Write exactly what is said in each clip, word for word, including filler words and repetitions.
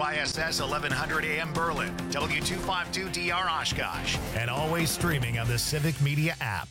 I S S eleven hundred A M Berlin, W two fifty-two D R Oshkosh, and always streaming on the Civic Media app.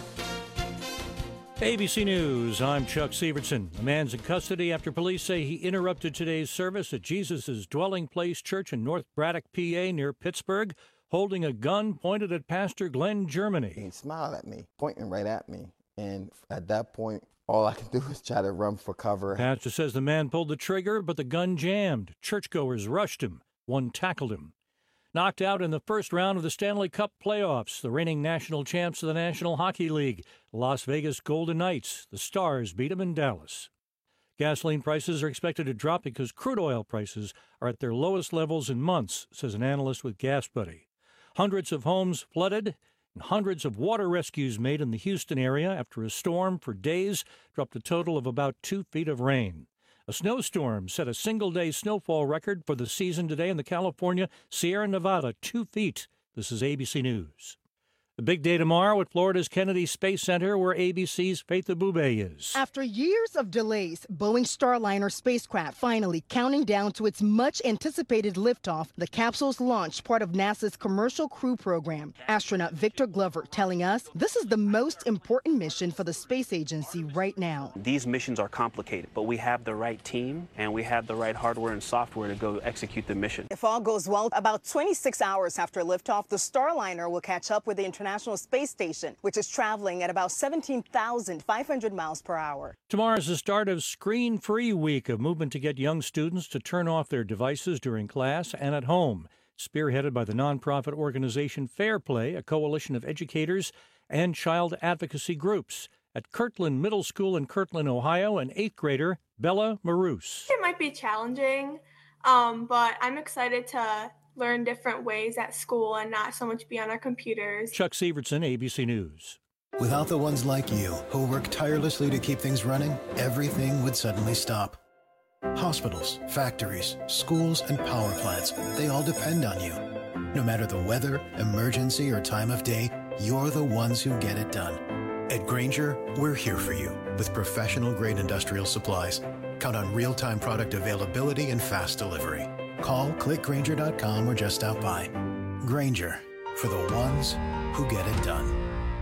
A B C News, I'm Chuck Severson. A man's in custody after police say he interrupted today's service at Jesus' Dwelling Place Church in North Braddock, P A, near Pittsburgh, holding a gun pointed at Pastor Glenn Germany. He smiled at me, pointing right at me. And at that point, all I could do was try to run for cover. Pastor says the man pulled the trigger, but the gun jammed. Churchgoers rushed him. One tackled him. Knocked out in the first round of the Stanley Cup playoffs, the reigning national champs of the National Hockey League, Las Vegas Golden Knights. The Stars beat them in Dallas. Gasoline prices are expected to drop because crude oil prices are at their lowest levels in months, says an analyst with GasBuddy. Hundreds of homes flooded and hundreds of water rescues made in the Houston area after a storm for days dropped a total of about two feet of rain. A snowstorm set a single-day snowfall record for the season today in the California Sierra Nevada, two feet. This is A B C News. The big day tomorrow at Florida's Kennedy Space Center, where A B C's Faith Abube is. After years of delays, Boeing Starliner spacecraft finally counting down to its much-anticipated liftoff. The capsule's launch, part of NASA's Commercial Crew Program. Astronaut Victor Glover telling us this is the most important mission for the space agency right now. These missions are complicated, but we have the right team and we have the right hardware and software to go execute the mission. If all goes well, about twenty-six hours after liftoff, the Starliner will catch up with the International International Space Station, which is traveling at about seventeen thousand five hundred miles per hour. Tomorrow is the start of Screen Free Week, a movement to get young students to turn off their devices during class and at home. Spearheaded by the nonprofit organization Fair Play, a coalition of educators and child advocacy groups. At Kirtland Middle School in Kirtland, Ohio, an eighth grader, Bella Maroos. It might be challenging, um, but I'm excited to learn different ways at school and not so much be on our computers. Chuck Severson, A B C News. Without the ones like you who work tirelessly to keep things running, everything would suddenly stop. Hospitals, factories, schools, and power plants, they all depend on you. No matter the weather, emergency, or time of day, you're the ones who get it done. At Grainger, we're here for you with professional-grade industrial supplies. Count on real-time product availability and fast delivery. Call, click Grainger dot com, or just stop by. Grainger, for the ones who get it done.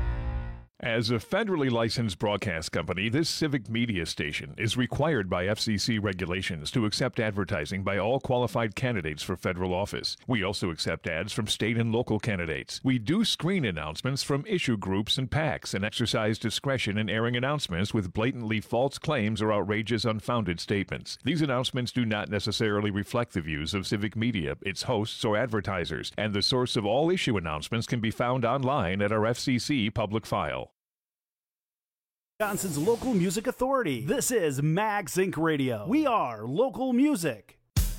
As a federally licensed broadcast company, this civic media station is required by F C C regulations to accept advertising by all qualified candidates for federal office. We also accept ads from state and local candidates. We do screen announcements from issue groups and PACs and exercise discretion in airing announcements with blatantly false claims or outrageous, unfounded statements. These announcements do not necessarily reflect the views of civic media, its hosts, or advertisers, and the source of all issue announcements can be found online at our F C C public file. Wisconsin's local music authority. This is Mag Sync Radio. We are local music.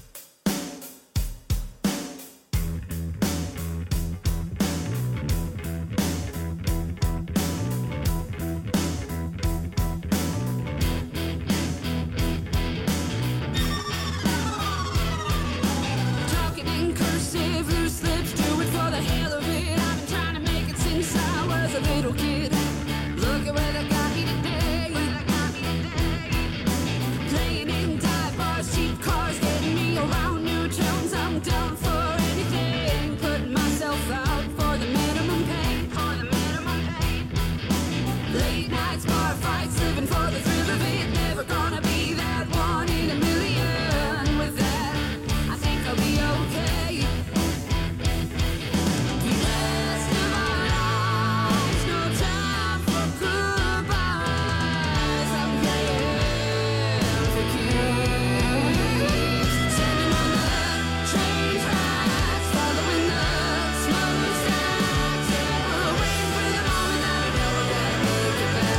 Talking in cursive, loose lips, do it for the hell of it. I've been trying to make it since I was a little kid. Look at where they got me today. Playing in dive bars, cheap cars, getting me around new towns. I'm down for anything, putting myself out for the minimum pay. For the minimum pay. Late nights, bar fights, living for the thrill of it. Never gonna be that one in a million. With that, I think I'll be okay. The rest of our lives, no time for goodbyes. I'm playing for keeps. Standing on the train tracks, following the smokestacks. Yeah, we're waiting for the moment that I know we're gonna make it back.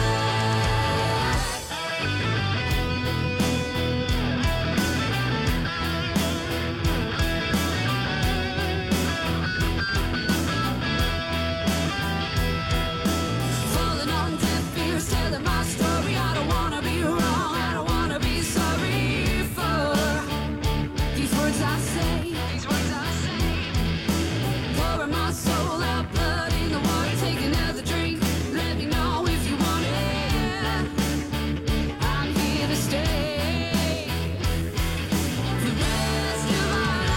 Falling on deaf ears, telling my story. I don't wanna be wrong, I don't wanna be sorry for these words I say. These words I say. Pouring my soul out, blood in the water. Take another drink. Let me know if you want it. I'm here to stay. The rest of our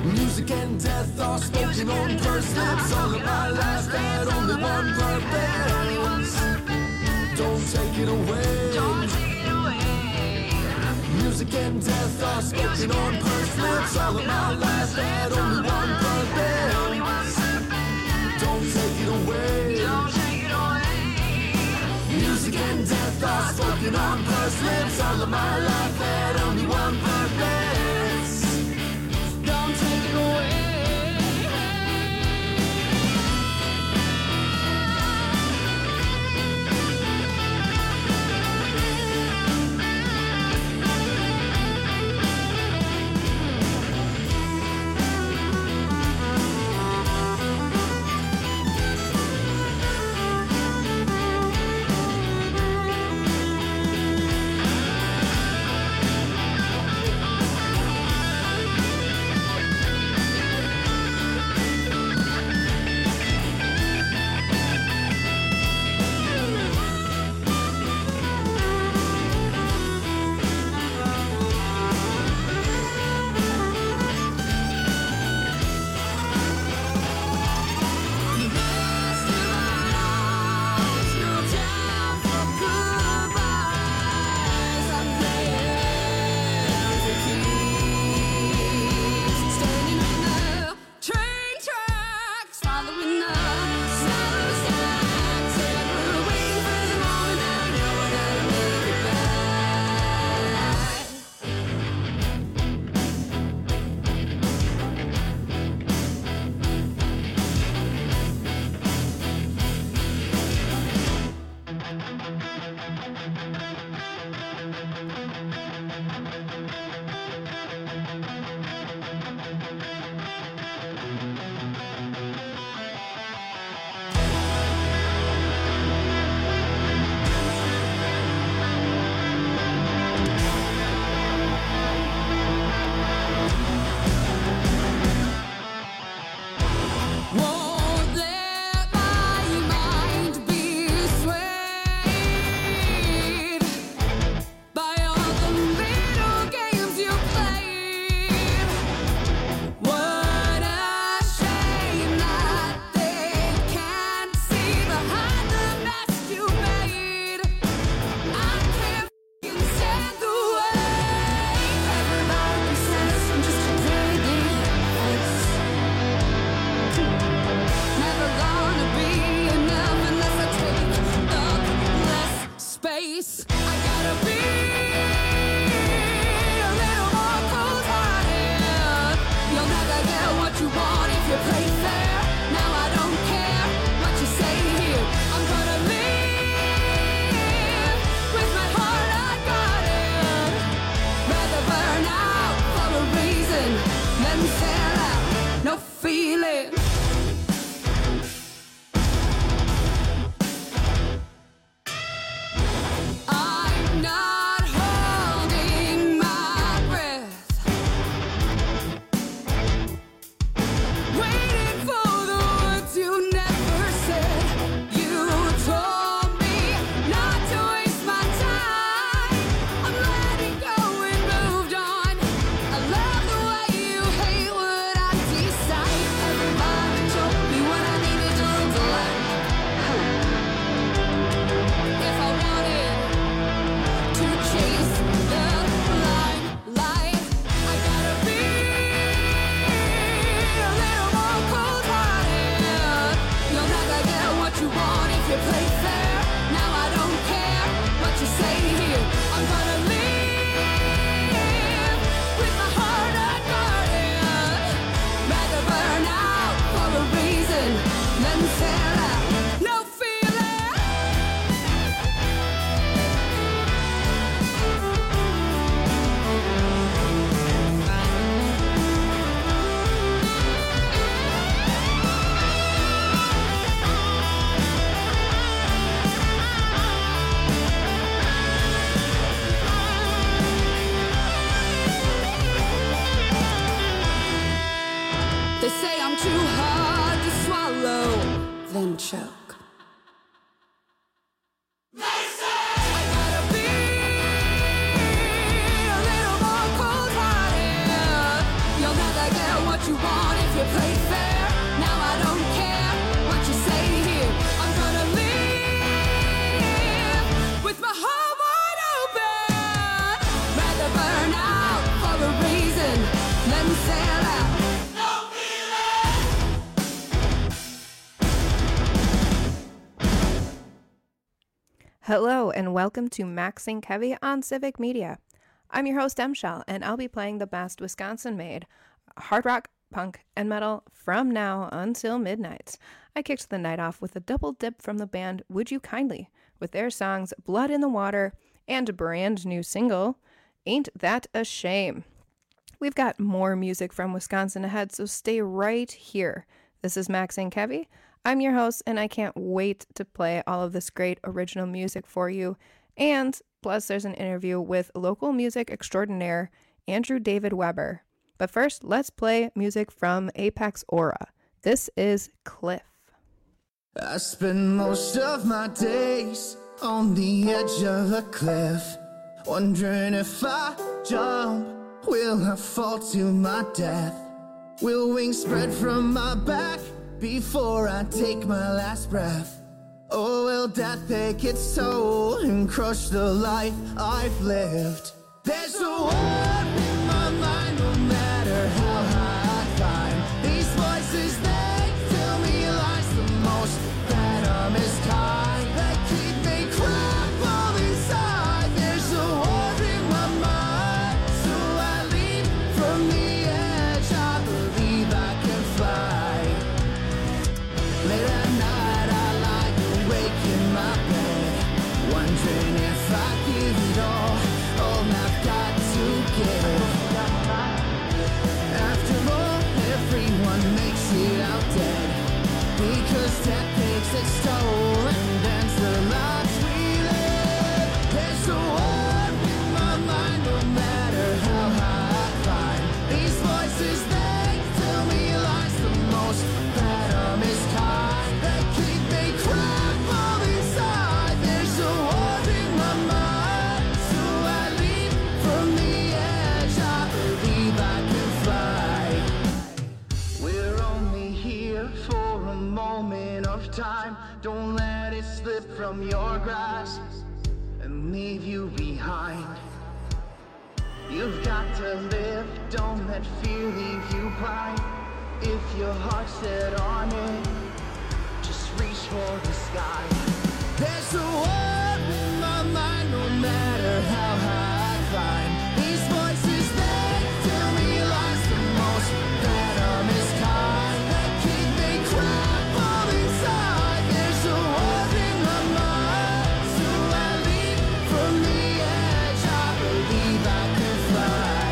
Music and death are spoken on pursed lips. All of my life had only one purpose. Don't take it away. Don't take it away. Music and death are spoken on pursed lips. All of my life had only one purpose. Don't take it away. Don't take it away. Music and death are spoken on pursed lips. All of my life had only one purpose. Don't take it away. Letting go and moved on. I love the way you hate what played fair. Now I don't care what you say here. I'm gonna live with my heart wide open. Rather burn out for a reason than sell out. Hello and welcome to Maxing Heavy on Civic Media. I'm your host, M. Shell, and I'll be playing the best Wisconsin-made hard rock, punk, and metal from now until midnight. I kicked the night off with a double dip from the band Would You Kindly with their songs Blood in the Water and a brand new single, Ain't That a Shame. We've got more music from Wisconsin ahead, so stay right here. This is Maxing Heavy. I'm your host, and I can't wait to play all of this great original music for you. And plus, there's an interview with local music extraordinaire Andrew David Weber. But first, let's play music from Apex Aura. This is Cliff. I spend most of my days on the edge of a cliff, wondering if I jump, will I fall to my death? Will wings spread from my back before I take my last breath? Or will death take its toll and crush the life I've lived? There's a war in my mind no matter how high I climb. These voices, they tell me lies, the most venomous kind that keep me crumpled inside. There's a war in my mind, so I leap from the edge. I believe I can fly. Late at night I lie awake in my bed, wondering if I give it all, all I've got to give. After all, everyone makes it out dead, because death takes its toll and ends the lives we live. There's a war in my mind no matter how high I climb. These voices, they tell me lies, the most venomous kind that keep me crumpled inside. There's a war in my mind, so I leap from the edge. I believe I can fly. We're only here for a moment of time. Don't let it slip from your grasp and leave you behind. You've got to live, don't let fear leave you blind. If your heart's set on it, just reach for the sky. There's a war in my mind no matter how high I climb. These voices, they tell me lies, the most venomous kind that keep me crumpled inside. There's a war in my mind, so I leap from the edge. I believe I can fly.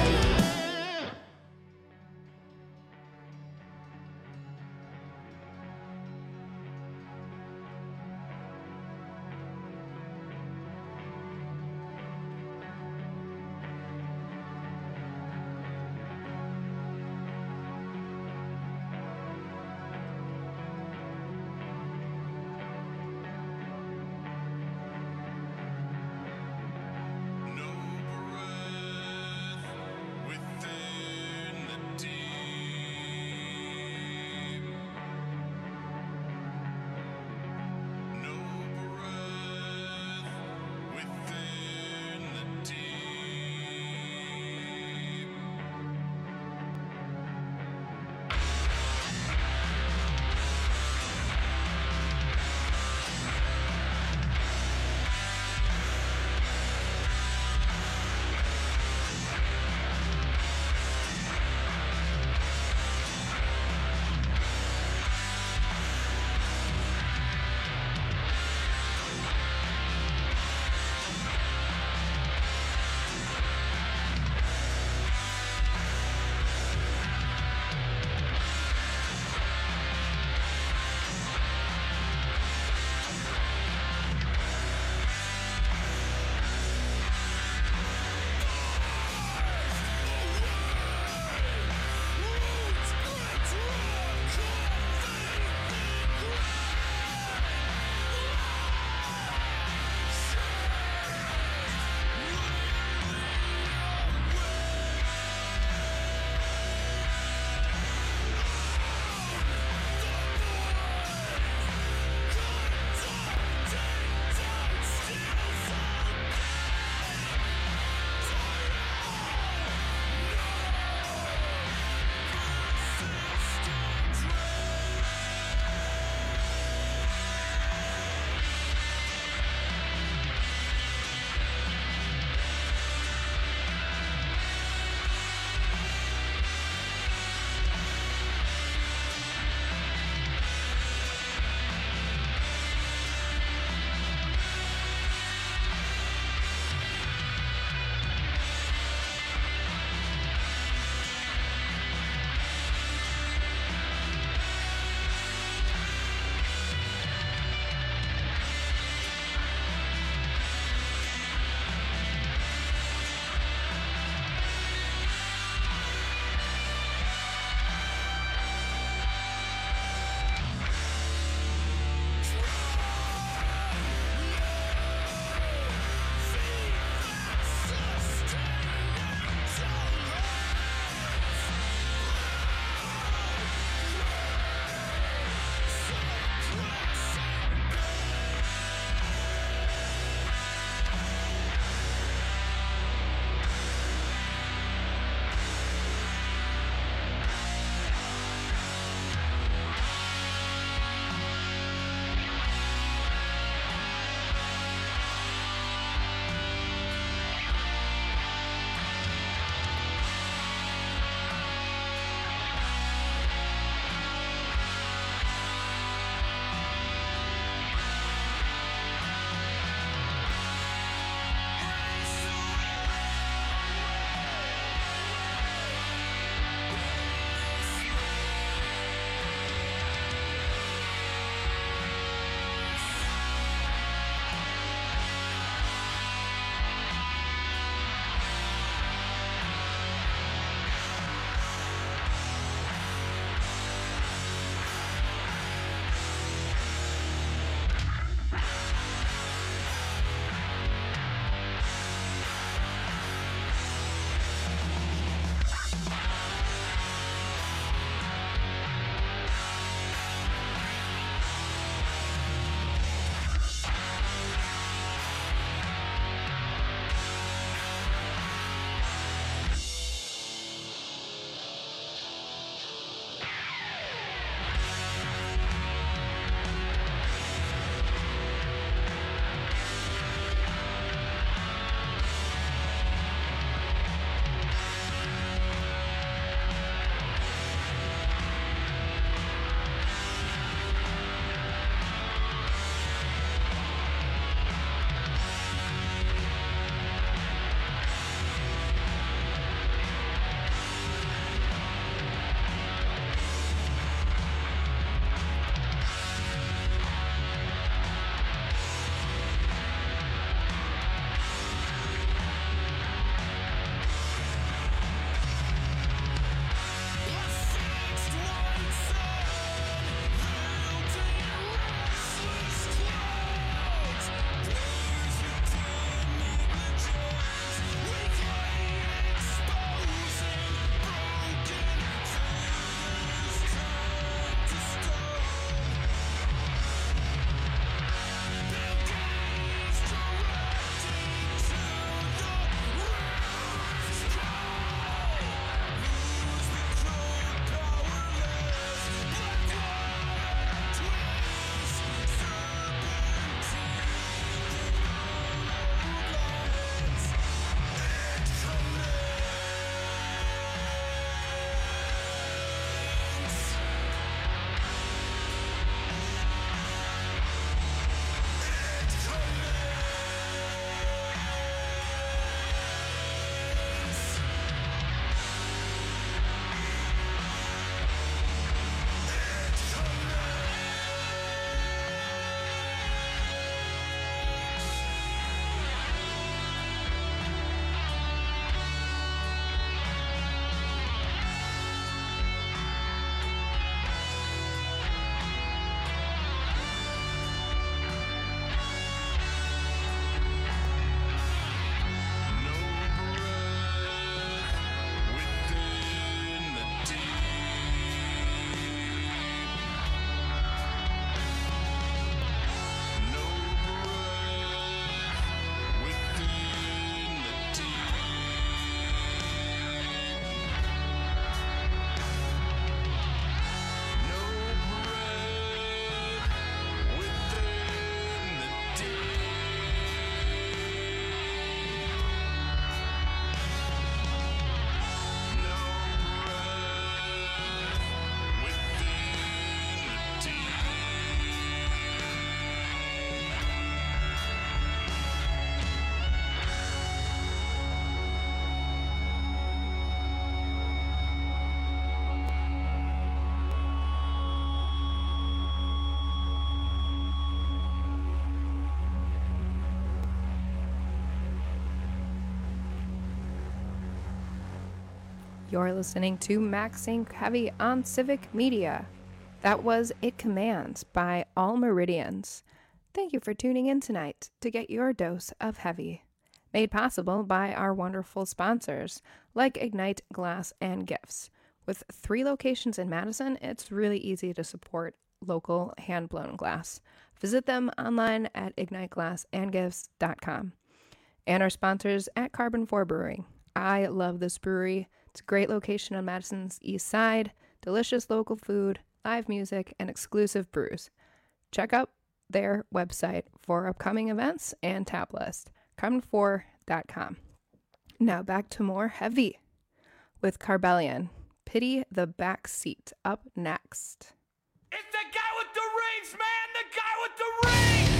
You're listening to Max Sync Heavy on Civic Media. That was It Commands by All Meridians. Thank you for tuning in tonight to get your dose of heavy. Made possible by our wonderful sponsors like Ignite Glass and Gifts. With three locations in Madison, it's really easy to support local hand-blown glass. Visit them online at ignite glass and gifts dot com. And our sponsors at Carbon four Brewing. I love this brewery. It's a great location on Madison's east side, delicious local food, live music, and exclusive brews. Check out their website for upcoming events and tap list, carbon four dot com. Now back to more heavy with Carbellion. Pity the Back Seat up next. It's the guy with the rings, man! The guy with the rings!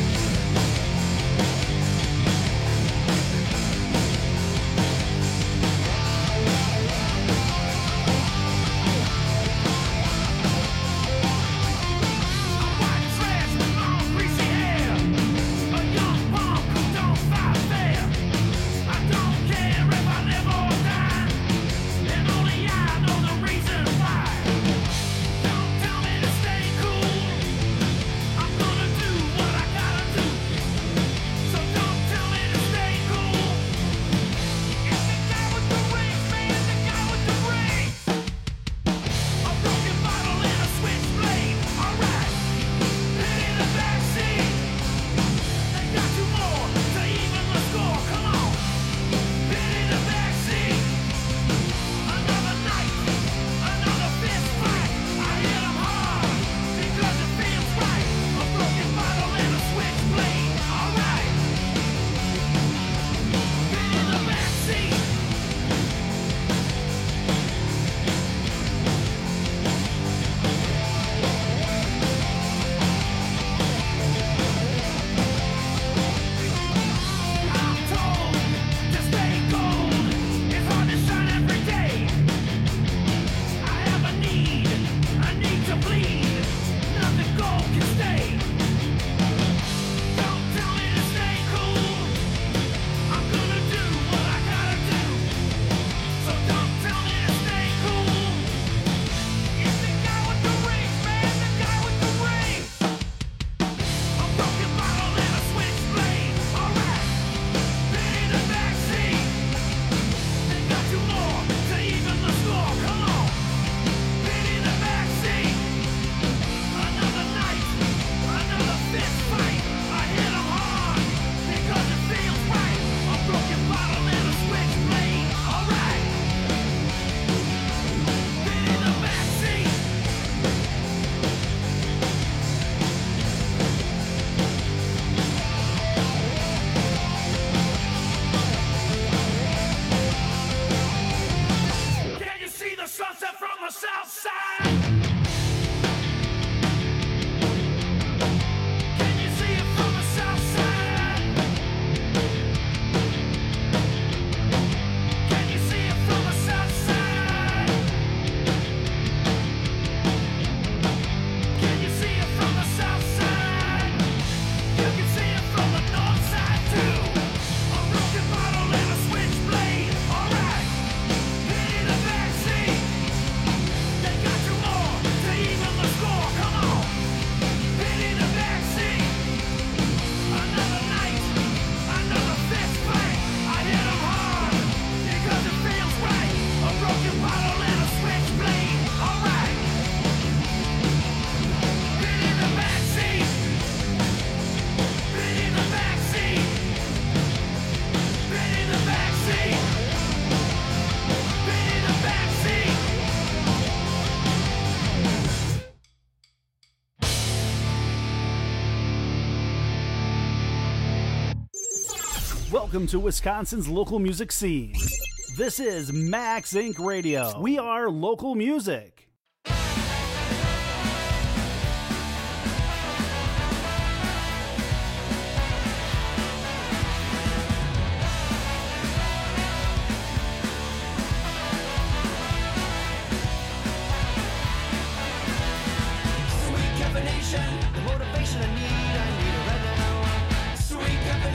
Welcome to Wisconsin's local music scene. This is Max Inc Radio. We are local music.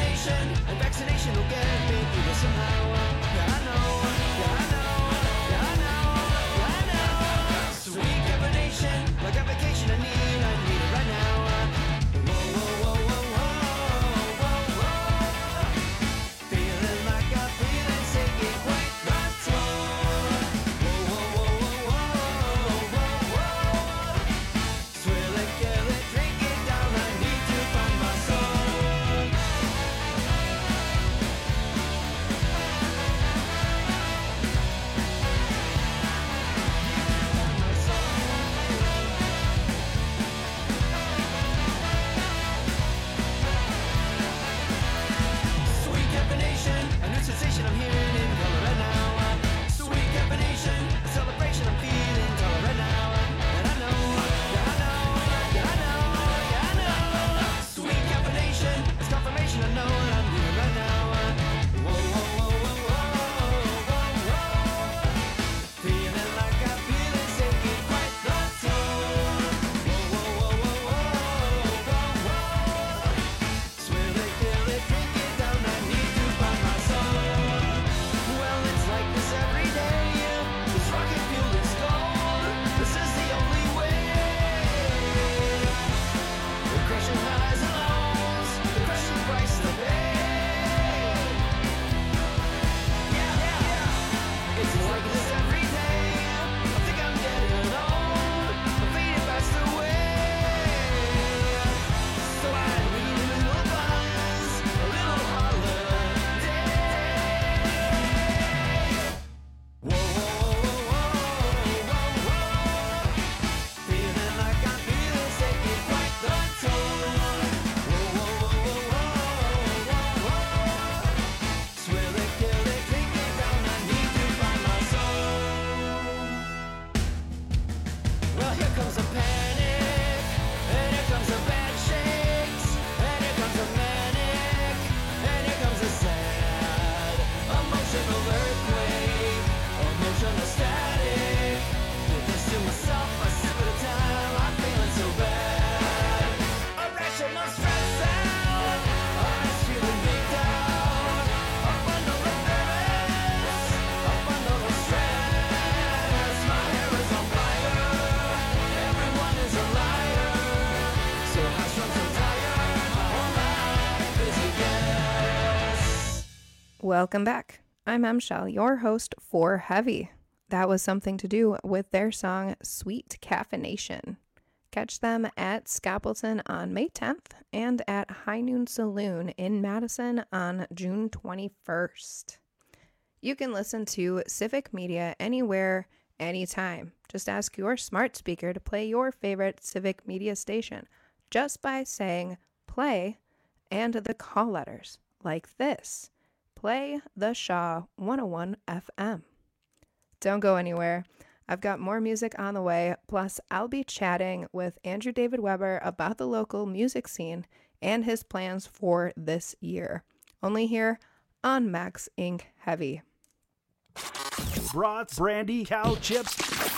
Vaccination will get me through this somehow. Yeah, I know, yeah, I know, yeah, I Welcome back. I'm M. Shell, your host for Heavy. That was something to do with their song Sweet Caffeination. Catch them at Scapleton on May tenth and at High Noon Saloon in Madison on June twenty-first. You can listen to Civic Media anywhere, anytime. Just ask your smart speaker to play your favorite Civic Media station just by saying play and the call letters like this. Play the Shaw one oh one F M. Don't go anywhere. I've got more music on the way, plus I'll be chatting with Andrew David Weber about the local music scene and his plans for this year. Only here on Max Incorporated. Heavy. Brats, brandy, cow chips,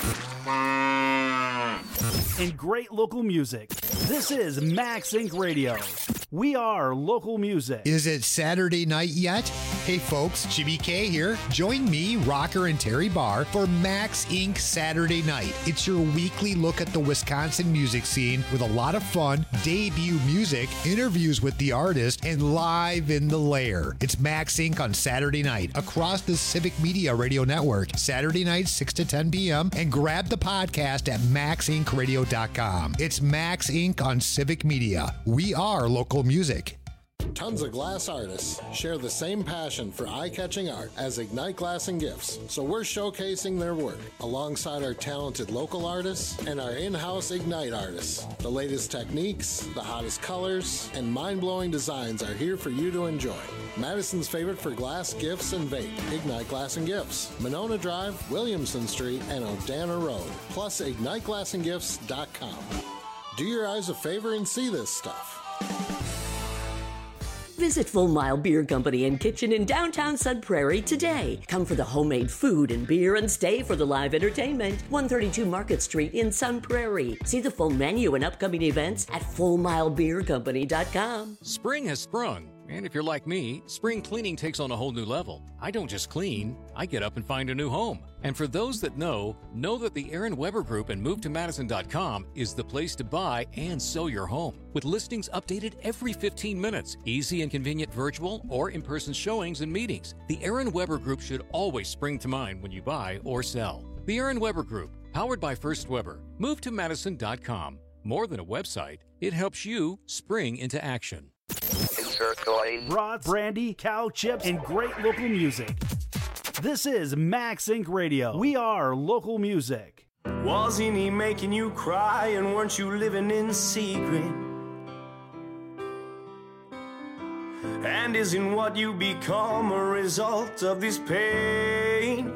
and great local music. This is Max Incorporated. Radio. We are local music. Is it Saturday night yet? Hey folks, Jimmy K here. Join me, Rocker and Terry Barr, for Max Incorporated. Saturday Night. It's your weekly look at the Wisconsin music scene with a lot of fun, debut music, interviews with the artist, and live in the lair. It's Max Incorporated on Saturday night across the Civic Media Radio Network. Saturday night, six to ten p.m. And grab the podcast at max inc radio dot com. It's Max Incorporated on Civic Media. We are local music. Tons of glass artists share the same passion for eye-catching art as Ignite Glass and Gifts, so we're showcasing their work alongside our talented local artists and our in-house Ignite artists. The latest techniques, the hottest colors, and mind-blowing designs are here for you to enjoy. Madison's favorite for glass, gifts, and vape, Ignite Glass and Gifts. Monona Drive, Williamson Street, and Odana Road, plus ignite glass and gifts dot com. Do your eyes a favor and see this stuff. Visit Full Mile Beer Company and Kitchen in downtown Sun Prairie today. Come for the homemade food and beer and stay for the live entertainment. one thirty-two Market Street in Sun Prairie. See the full menu and upcoming events at full mile beer company dot com. Spring has sprung. And if you're like me, spring cleaning takes on a whole new level. I don't just clean, I get up and find a new home. And for those that know, know that the Aaron Weber Group and move to madison dot com is the place to buy and sell your home. With listings updated every fifteen minutes, easy and convenient virtual or in-person showings and meetings, the Aaron Weber Group should always spring to mind when you buy or sell. The Aaron Weber Group, powered by First Weber. move to madison dot com. More than a website, it helps you spring into action. Brats, brandy, cow chips, and great local music. This is Max Incorporated. Radio. We are local music. Wasn't he making you cry, and weren't you living in secret? And isn't what you become a result of this pain?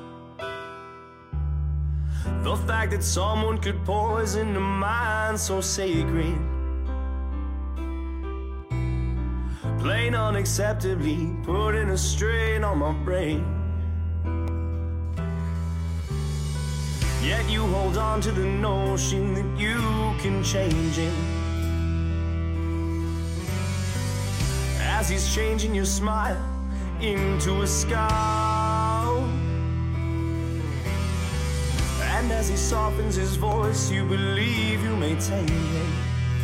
The fact that someone could poison a mind so sacred, plain unacceptably putting a strain on my brain. Yet you hold on to the notion that you can change him, as he's changing your smile into a scowl. And as he softens his voice, you believe you may tame him.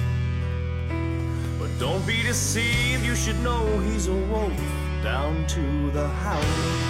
But don't be deceived, you should know he's a wolf down to the howling.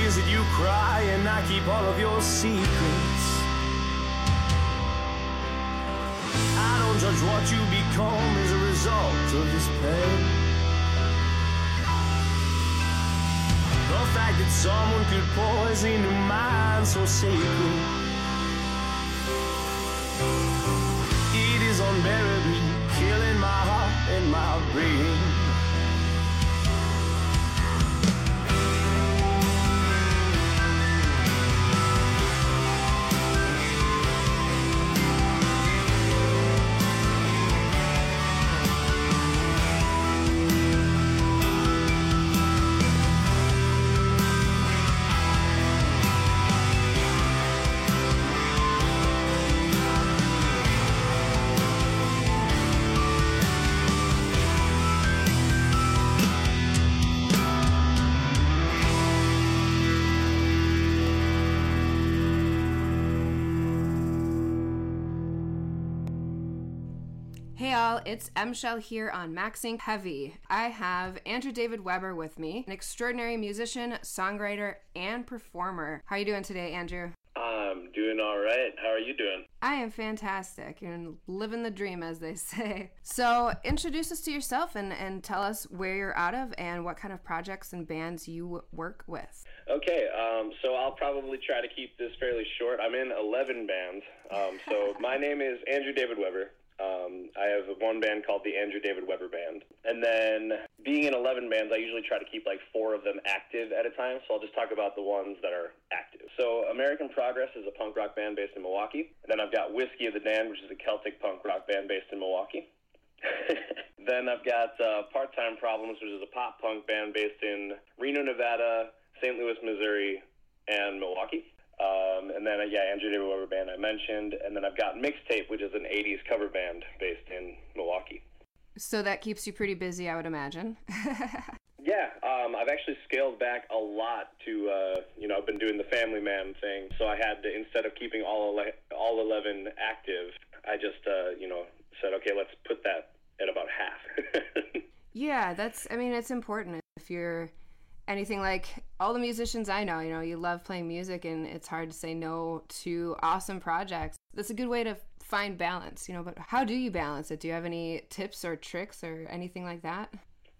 visit you cry and I keep all of your secrets. I don't judge what you become as a result of this pain. The fact that someone could poison your mind so sacred, it is unbearably killing my heart and my brain. Hey all, it's M. Shell here on Maxing Heavy. I have Andrew David Weber with me, an extraordinary musician, songwriter, and performer. How are you doing today, Andrew? I'm doing all right. How are you doing? I am fantastic and living the dream, as they say. So introduce us to yourself and, and tell us where you're out of and what kind of projects and bands you work with. Okay, um, so I'll probably try to keep this fairly short. I'm in eleven bands. Um, so my name is Andrew David Weber. Um, I have one band called the Andrew David Weber Band. And then being in eleven bands, I usually try to keep like four of them active at a time. So I'll just talk about the ones that are active. So American Progress is a punk rock band based in Milwaukee. And then I've got Whiskey of the Damned, which is a Celtic punk rock band based in Milwaukee. Then I've got uh, Part-Time Problems, which is a pop punk band based in Reno, Nevada, Saint Louis, Missouri, and Milwaukee. Um, and then, uh, yeah, Andrew David Weber Band I mentioned. And then I've got Mixtape, which is an eighties cover band based in Milwaukee. So that keeps you pretty busy, I would imagine. Yeah, um, I've actually scaled back a lot to, uh, you know, I've been doing the family man thing. So I had to, instead of keeping all ele- all eleven active, I just, uh, you know, said, okay, let's put that at about half. Yeah, that's, I mean, it's important. If you're anything like all the musicians I know, you know, you love playing music and it's hard to say no to awesome projects. That's a good way to find balance, you know, but how do you balance it? Do you have any tips or tricks or anything like that?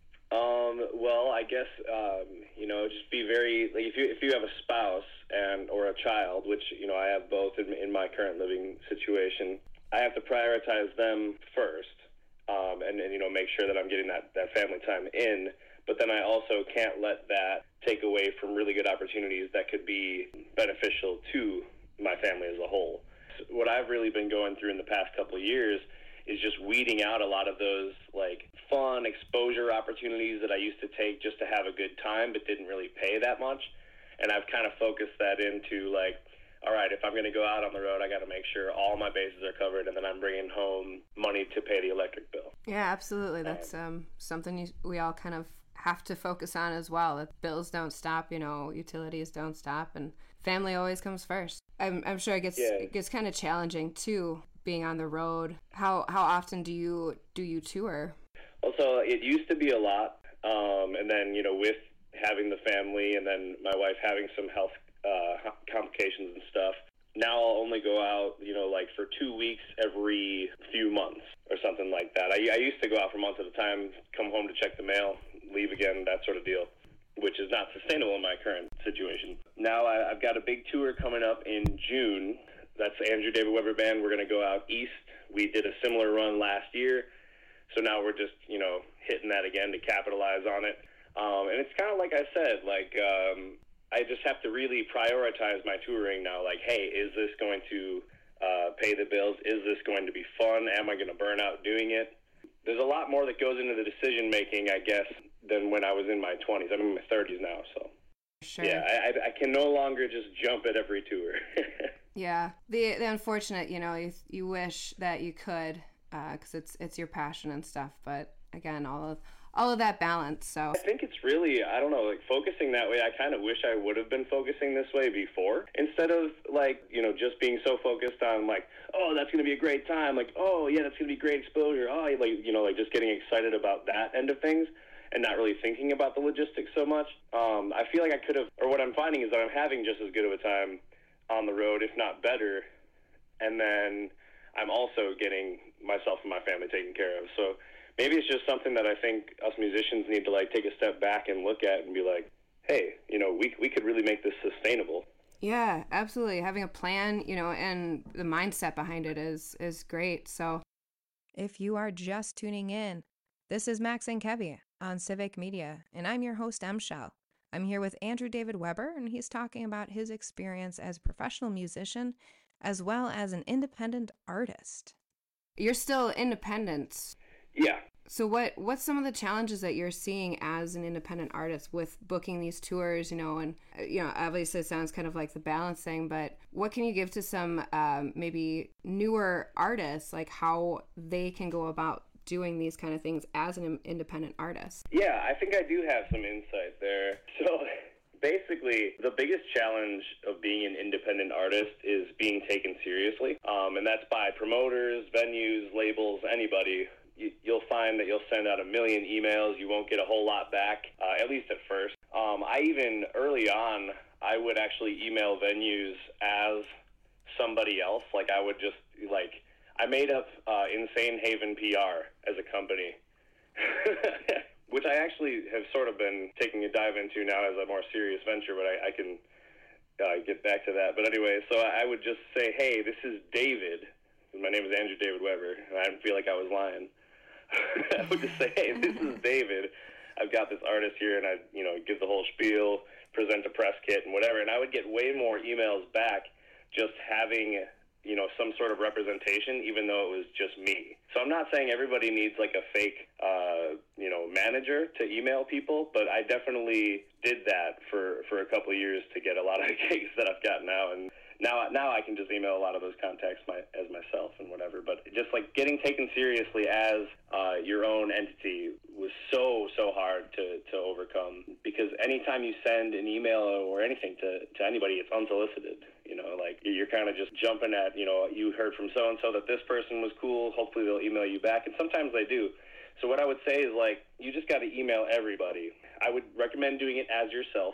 Um, well, I guess, um, you know, just be very, like, if you, if you have a spouse and, or a child, which, you know, I have both in, in my current living situation, I have to prioritize them first, um, and, and, you know, make sure that I'm getting that, that family time in. But then I also can't let that take away from really good opportunities that could be beneficial to my family as a whole. What I've really been going through in the past couple of years is just weeding out a lot of those like fun exposure opportunities that I used to take just to have a good time but didn't really pay that much. And I've kind of focused that into like, all right, if I'm going to go out on the road, I got to make sure all my bases are covered and then I'm bringing home money to pay the electric bill. Yeah, absolutely. That's um, something you, we all kind of have to focus on as well. That bills don't stop, you know, utilities don't stop, and family always comes first. I'm, I'm sure it gets yeah. it gets kind of challenging too, being on the road. How how often do you do you tour? Well, so it used to be a lot, um, and then you know with having the family and then my wife having some health uh, complications and stuff. Now I'll only go out, you know, like for two weeks every few months or something like that. I, I used to go out for months at a time, come home to check the mail, leave again, that sort of deal, which is not sustainable in my current situation. Now I, I've got a big tour coming up in June. That's Andrew David Weber Band. We're going to go out east. We did a similar run last year, so now we're just, you know, hitting that again to capitalize on it. Um, and it's kind of like I said, like um, I just have to really prioritize my touring now. Like, hey, is this going to uh, pay the bills? Is this going to be fun? Am I going to burn out doing it? There's a lot more that goes into the decision making, I guess, than when I was in my twenties. I'm in my thirties now, so sure. Yeah, I, I can no longer just jump at every tour. Yeah, the the unfortunate, you know, you, you wish that you could, because uh, it's it's your passion and stuff. But again, all of all of that balance. So I think it's really, I don't know, like focusing that way. I kind of wish I would have been focusing this way before, instead of like, you know, just being so focused on like, oh, that's going to be a great time. Like, oh yeah, that's going to be great exposure. Oh, like, you know, like just getting excited about that end of things. and not really thinking about the logistics so much. Um, I feel like I could have, or what I'm finding is that I'm having just as good of a time on the road, if not better, and then I'm also getting myself and my family taken care of. So maybe it's just something that I think us musicians need to like take a step back and look at and be like, hey, you know, we we could really make this sustainable. Yeah, absolutely. Having a plan, you know, and the mindset behind it is is great. So if you are just tuning in, this is Max and Kevy on Civic Media, and I'm your host, M. Shell. I'm here with Andrew David Weber, and he's talking about his experience as a professional musician as well as an independent artist. You're still independent. Yeah. So what what's some of the challenges that you're seeing as an independent artist with booking these tours, you know, and, you know, obviously it sounds kind of like the balance thing, but what can you give to some um, maybe newer artists, like how they can go about doing these kind of things as an independent artist? Yeah, I think I do have some insight there. So basically, the biggest challenge of being an independent artist is being taken seriously, um, and that's by promoters, venues, labels, anybody. You'll find that you'll send out a million emails. You won't get a whole lot back, uh, at least at first. Um, I even, early on, I would actually email venues as somebody else. Like, I would just, like, I made up uh, Insane Haven P R as a company, which I actually have sort of been taking a dive into now as a more serious venture, but I, I can uh, get back to that. But anyway, so I would just say, hey, this is David. My name is Andrew David Weber, and I didn't feel like I was lying. I would just say, hey, this is David. I've got this artist here, and I, you know, give the whole spiel, present a press kit and whatever, and I would get way more emails back just having, you know, some sort of representation, even though it was just me. So I'm not saying everybody needs like a fake, uh, you know, manager to email people, but I definitely did that for, for a couple of years to get a lot of gigs that I've got now, and Now, now I can just email a lot of those contacts my, as myself and whatever. But just like getting taken seriously as uh, your own entity was so, so hard to, to overcome, because anytime you send an email or anything to, to anybody, it's unsolicited. You know, like you're kind of just jumping at, you know, you heard from so-and-so that this person was cool. Hopefully they'll email you back. And sometimes they do. So what I would say is like, you just got to email everybody. I would recommend doing it as yourself.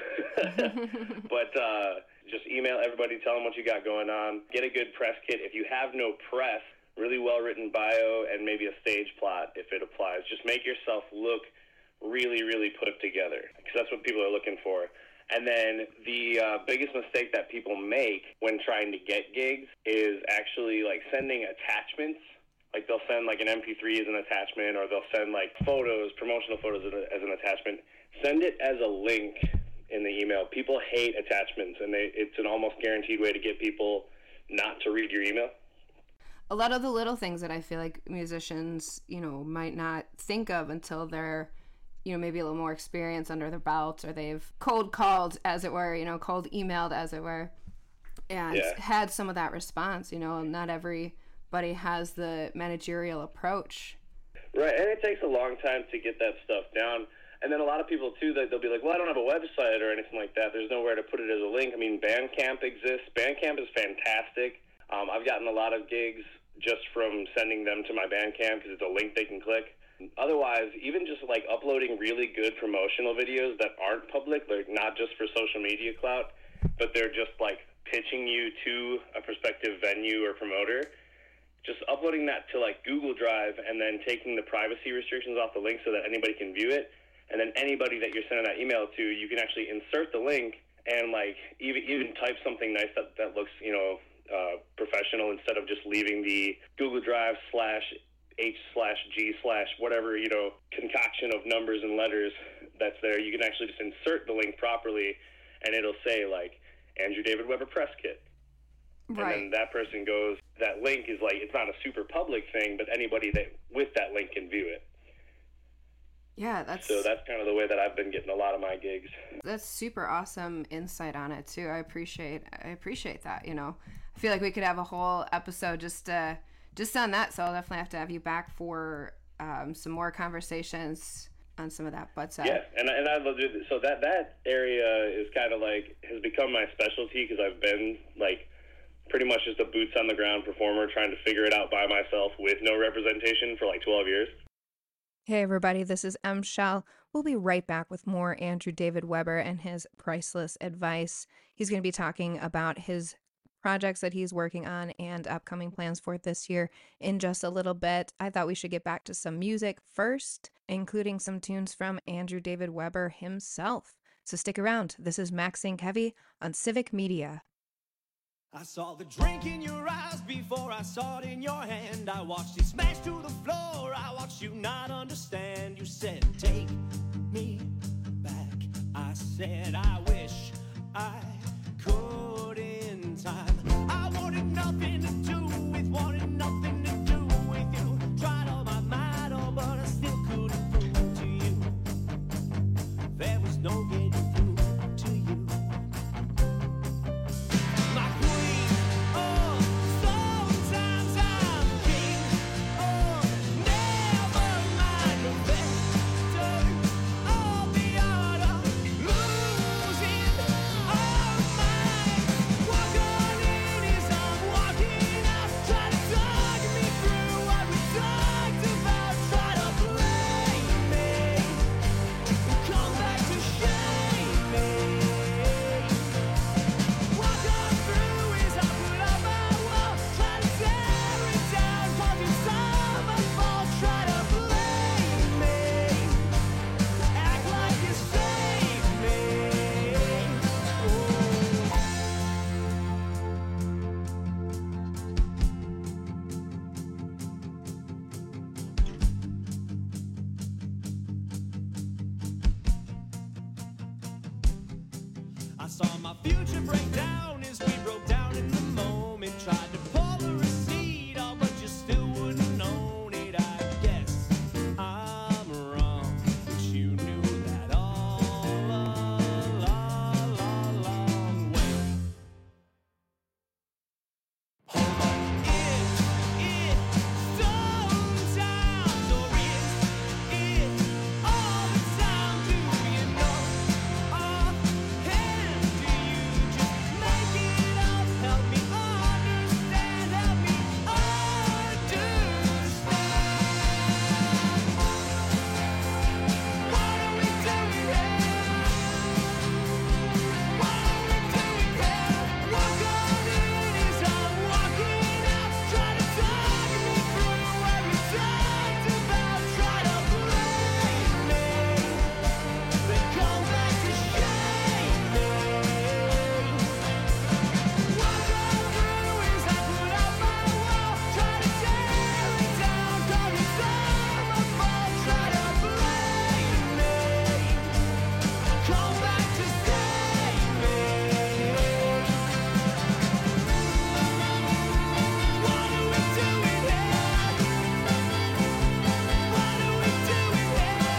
But, uh, just email everybody, tell them what you got going on, get a good press kit. If you have no press, really well-written bio and maybe a stage plot if it applies. Just make yourself look really, really put together, because that's what people are looking for. And then the uh, biggest mistake that people make when trying to get gigs is actually like sending attachments. Like they'll send like an M P three as an attachment, or they'll send like photos, promotional photos as, a, as an attachment. Send it as a link in the email. People hate attachments, and they, it's an almost guaranteed way to get people not to read your email. A lot of the little things that I feel like musicians, you know, might not think of until they're, you know, maybe a little more experience under their belt, or they've cold called, as it were, you know, cold emailed, as it were, and yeah. had some of that response. You know, not everybody has the managerial approach. Right, and it takes a long time to get that stuff down. And then a lot of people, too, they'll be like, well, I don't have a website or anything like that. There's nowhere to put it as a link. I mean, Bandcamp exists. Bandcamp is fantastic. Um, I've gotten a lot of gigs just from sending them to my Bandcamp because it's a link they can click. Otherwise, even just, like, uploading really good promotional videos that aren't public, like not just for social media clout, but they're just, like, pitching you to a prospective venue or promoter, just uploading that to, like, Google Drive and then taking the privacy restrictions off the link so that anybody can view it. And then anybody that you're sending that email to, you can actually insert the link and like even even type something nice that, that looks, you know, uh, professional, instead of just leaving the Google Drive slash H slash G slash whatever, you know, concoction of numbers and letters that's there. You can actually just insert the link properly, and it'll say like Andrew David Weber press kit. Right. And then that person goes, that link is like, it's not a super public thing, but anybody that with that link can view it. Yeah, that's... So that's kind of the way that I've been getting a lot of my gigs. That's super awesome insight on it, too. I appreciate I appreciate that, you know. I feel like we could have a whole episode just uh, just on that, so I'll definitely have to have you back for um, some more conversations on some of that. But uh, yeah, and, and I love it. So that, that area is kind of like, has become my specialty, because I've been, like, pretty much just a boots-on-the-ground performer trying to figure it out by myself with no representation for, like, twelve years. Hey everybody, this is M. Shell. We'll be right back with more Andrew David Weber and his priceless advice. He's going to be talking about his projects that he's working on and upcoming plans for this year in just a little bit. I thought we should get back to some music first, including some tunes from Andrew David Weber himself. So stick around. This is Max Inc Heavy on Civic Media. I saw the drink in your eyes before I saw it in your hand. I watched you smash to the floor. I watched you not understand. You said, take me back. I said, I wish I could in time. I wanted nothing to do with, wanted nothing to do with you. Tried all my might, oh, but I still couldn't prove to you there was no getting through to you. My queen, oh, sometimes I'm king. Oh, never mind the victor of the art of losing our minds. Walk on in as I'm walking out. Try to talk me through what we talked about. Try to blame me, come back to shame me. Walk on through as I put up my wall. Try to tear it down, 'cause it's all my fault. Try to blame me, act like you saved me. I saw my future break down as we broke down in the moment. Tried to pull the receipt off, but you still wouldn't own it. I guess I'm wrong, but you knew that all along. Wait. Hold on. Is it sometimes, or is it all the time? Do you know offhand? Do you just make it up? Help me understand, help me understand. What are we doing here? What are we doing here? Walk on in as I'm walking out. Try to talk me through what we talked about. Try to blame me, then come back to shame me. Walk on through as I put up my wall. Try to tear it down, 'cause it's all my fault. Try to blame me, come back to save me. What are we doing here? What are we doing here?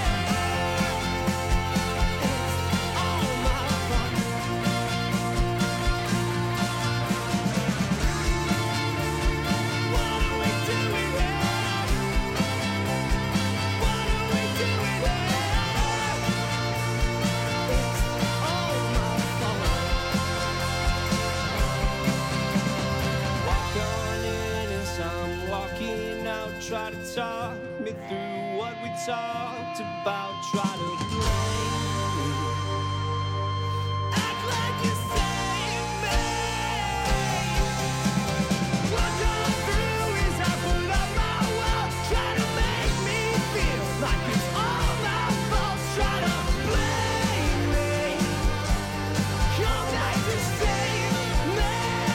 It's all my fault. What are we doing here? What are we doing here? It's all my fault. Walk on in as I'm walking out. Try to talk me through what we talked about. Try to blame me, act like you saved me. Walk on through as I put up my wall. Try to make me feel like it's all my fault. Try to blame me, come back to save me.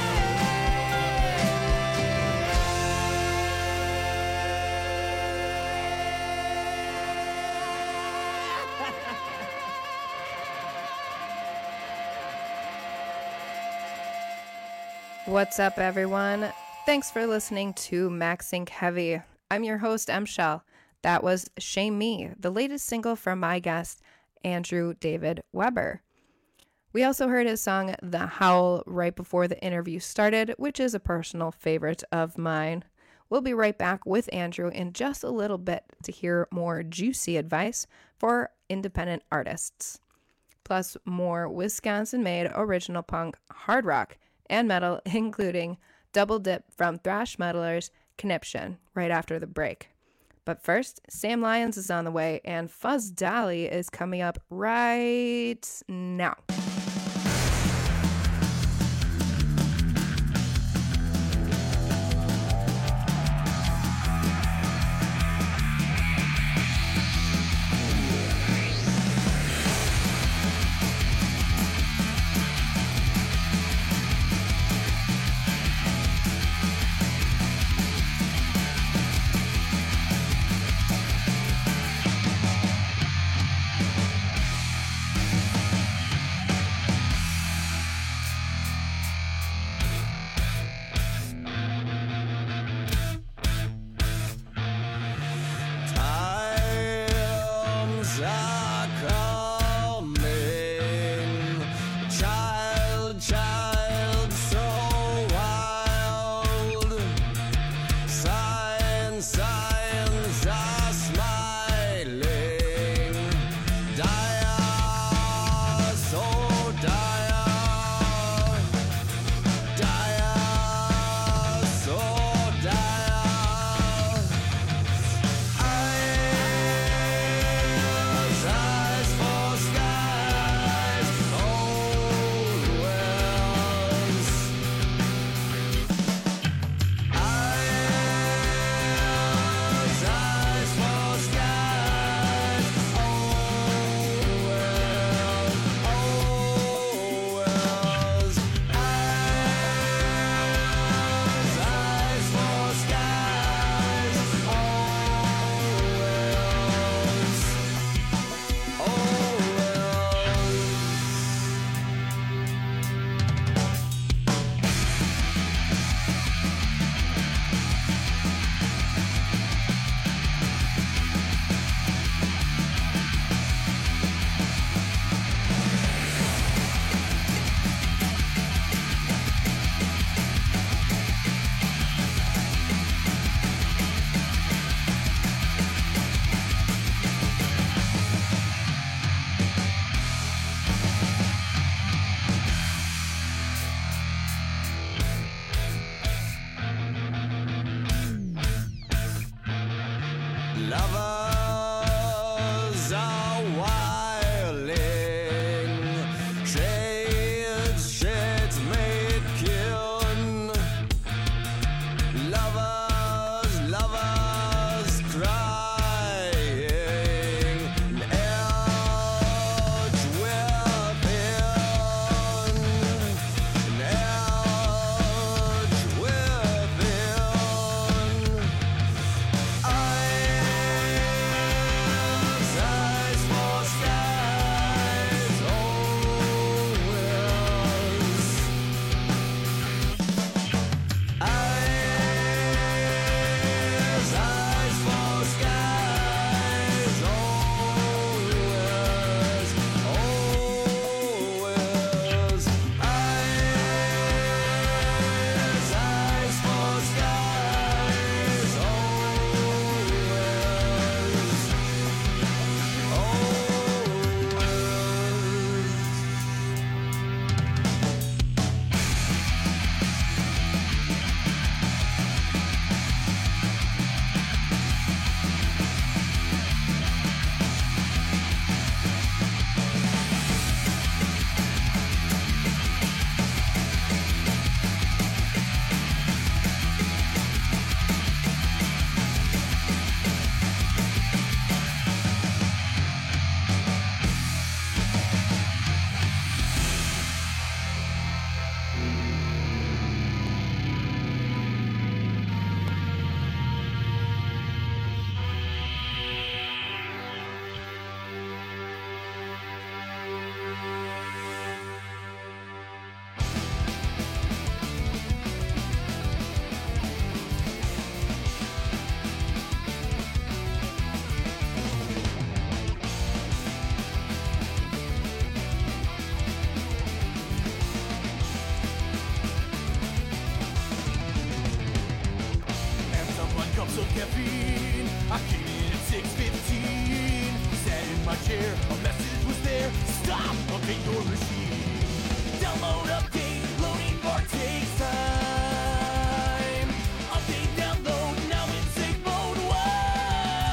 What's up, everyone? Thanks for listening to Max Inc Heavy. I'm your host, M. Shell. That was Shame Me, the latest single from my guest, Andrew David Weber. We also heard his song, The Howl, right before the interview started, which is a personal favorite of mine. We'll be right back with Andrew in just a little bit to hear more juicy advice for independent artists. Plus, more Wisconsin-made original punk, hard rock, and metal, including Double Dip from thrash metalers Conniption, right after the break. But first, Sam Lyons is on the way, and Fuzz Dolly is coming up right now. Times are coming, child, child, so wild. Signs, signs are smiling, dire, so dire, dire, so dire. Eyes, eyes for skies, old wells. Eyes, eyes for skies, old wells, old wells. Eyes, eyes for skies, old wells, old wells. Lovers are whiling, shades, shades made kin. Lovers, lovers crying, edge within, edge within. Eyes, eyes for skies, old wells. Eyes, eyes for skies, old wells, old wells. Eyes, eyes for skies, old wells, old wells. And someone cups of caffeine. I came in at six fifteen. Sat in my chair, a message was there. Stop, update your machine. Download, update, loading bar takes time. Update, download, now in safe mode. Whoa!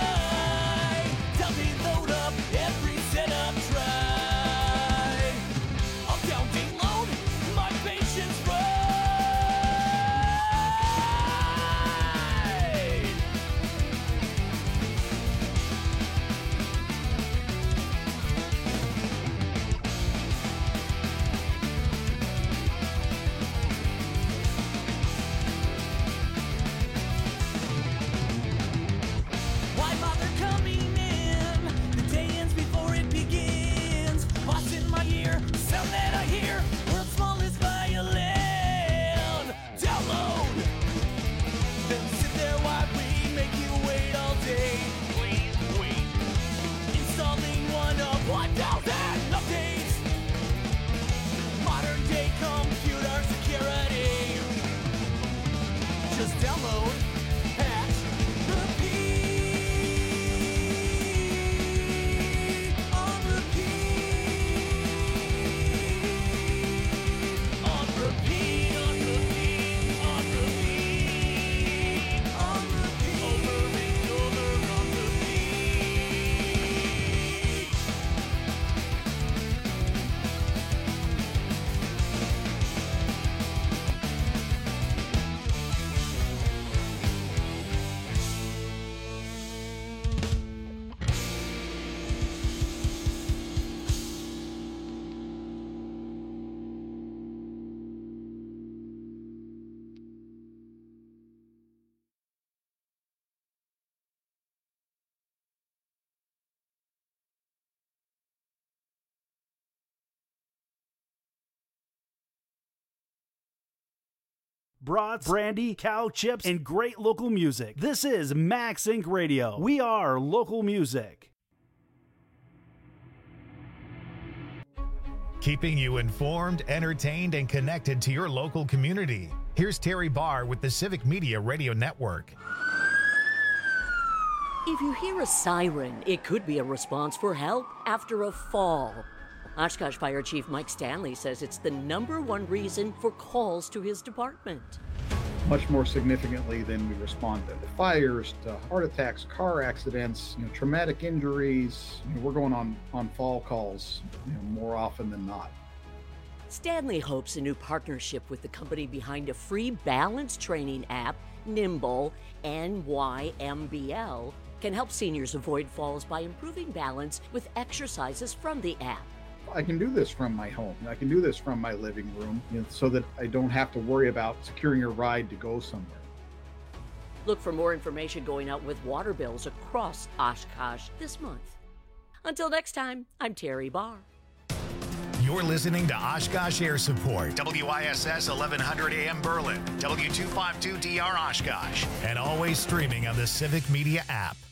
brats, brandy, cow chips, and great local music. This is Max Inc Radio. We are local music. Keeping you informed, entertained, and connected to your local community. Here's Terry Barr with the Civic Media Radio Network. If you hear a siren, it could be a response for help after a fall. Oshkosh Fire Chief Mike Stanley says it's the number one reason for calls to his department. Much more significantly than we respond to fires, to heart attacks, car accidents, you know, traumatic injuries. You know, we're going on, on fall calls, you know, more often than not. Stanley hopes a new partnership with the company behind a free balance training app, Nimble, N Y M B L, can help seniors avoid falls by improving balance with exercises from the app. I can do this from my home. I can do this from my living room, you know, so that I don't have to worry about securing a ride to go somewhere. Look for more information going out with water bills across Oshkosh this month. Until next time, I'm Terry Barr. You're listening to Oshkosh Air Support, W I S S eleven hundred A M Berlin, W two fifty-two D R Oshkosh, and always streaming on the Civic Media app.